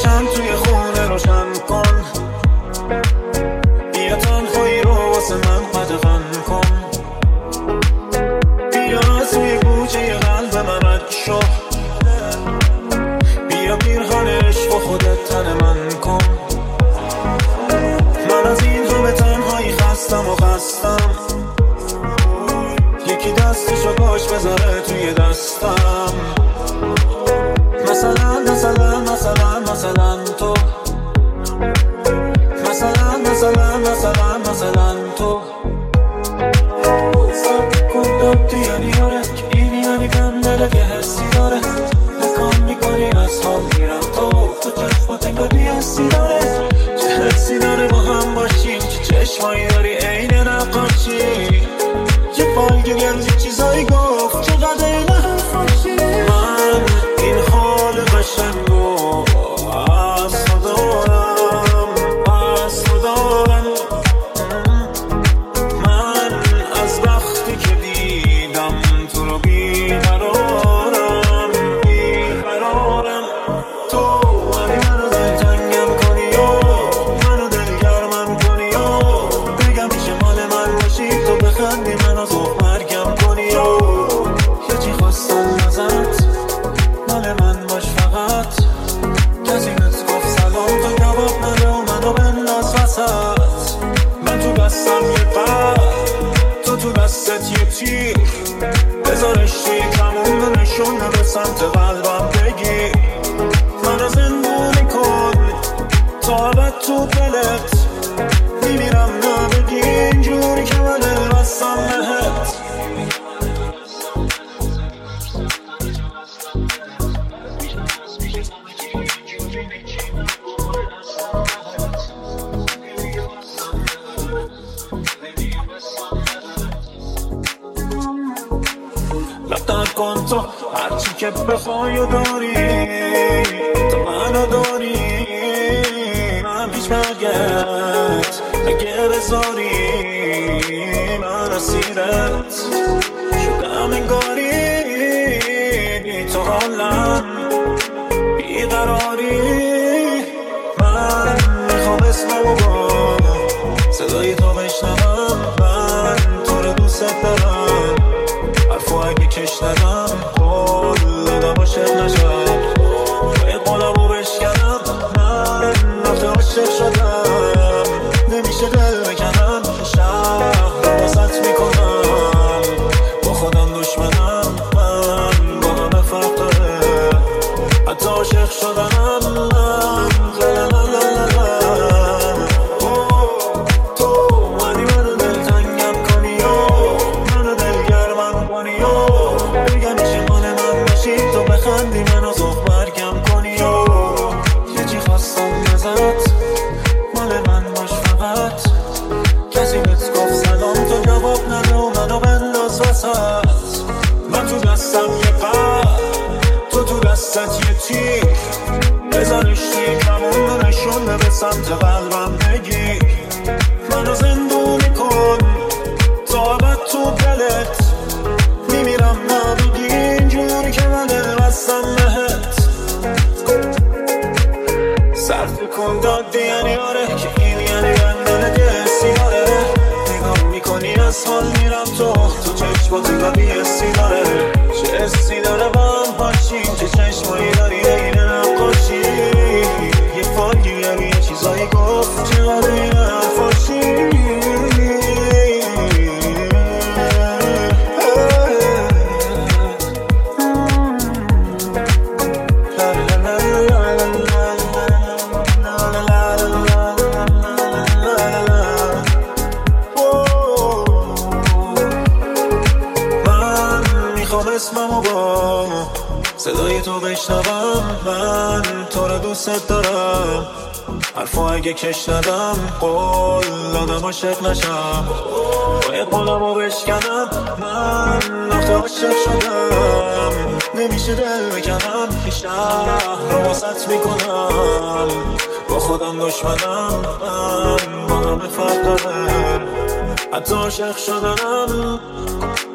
شم توی خونه روشن کن، بیا تنهایی رو واسه من قدغن کن، بیا توی گوشه قلب من رد شو، بیا پیرهن عشق و خودت تن من کن. من از این همه تنهایی خستم و خستم، یکی دستشو باش بذاره توی دستم. مثلا مثلا مثلا مثلا تو، مثلا مثلا مثلا مثلا تو. سب کن تو یعنی آره که این یعنی کم داره که حسی داره، نکام میکنی از حال میرم تو چشمات انگاری حسی داره، چه حسی داره با هم باشیم، چه چشمایی داری عین نقاشی، یه فالگیر یه چیزایی گفت چقدر این حرفاشی. من این حال قشنگو از تو دارم، از تو دارم. من از وقتی که دیدم تو رو بیقرارم، بیقرارم. تو منو دلتنگم کنی و منو دلگرمم کنی و بگم میشه مال من باشی، تو بخندی منو زخ مرگم کنی و یه چی خواستم ازت، مال من باش فقط. کسی بهت گفت سلام تو جواب نده و منو بنداز وسط. من تو دستم یه قلب، تو دستت یه تیر، بذارش توی کمون و نشونه به سمت قلبم بگیر. منو زندونی کن تا ابد تو دلت، میمیرم نبگی اینجوری که من دل بستم بهت. لفتر کن تو هرچی که بخوای و داری، تو منو داری. من پیش برگرد اگه بذاری، من اسیرت شدم انگاری. تو حالم بیقراری، من میخوام اسممو با صدای تو بشنوم. من تو رو دوست دارم، حرفو اگه کش ندم قول دادم عاشق نشم، باید قولمو بشکنم. من وقت عاشق شدم، نمیشه دل بکنم، شهر رو واسط میکنم، با خودم دشمنم. من با همه فرق داره، حتی عاشق شدنم. من تو منی منو دلتنگم کنی و منو دلگرمم کنی و بگم میشه مال من باشی، تو بخندی منو زخ برگم کنی و یه چی خواستم ازت، مال من باش فقط. کسی بهت گفت سلام تو جواب نده و منو بنداز وسط. من تو دستم یه قلب، تو دستت یه تیر، بذارش توی کمون و نشونه به سمت قلبم بگیر. منو زندونی کن تا ابد تو دلت، میمیرم نبگی اینجوری که من دل بستم بهت. صرف کن دادی یعنی آره که این یعنی بندنه که حسی داره، نگاه میکنی از حال میرم تو چشمات انگاری حسی داره، چه حسی داره با هم باشیم، چه چشمایی داری این نقاشی، یه فالگیر یه چیزایی گفت چقدر این حرفاشی. اسممو با صدای تو بشنوم. من تو رو دوست دارم، حرفو اگه کش ندم قول دادم عاشق نشم، باید قولمو بشکنم. من وقت عاشق شدم، نمیشه دل بکنم، شهر رو واسط میکنم، با خودم دشمنم. من با همه فرق داره، حتی عاشق شدنم.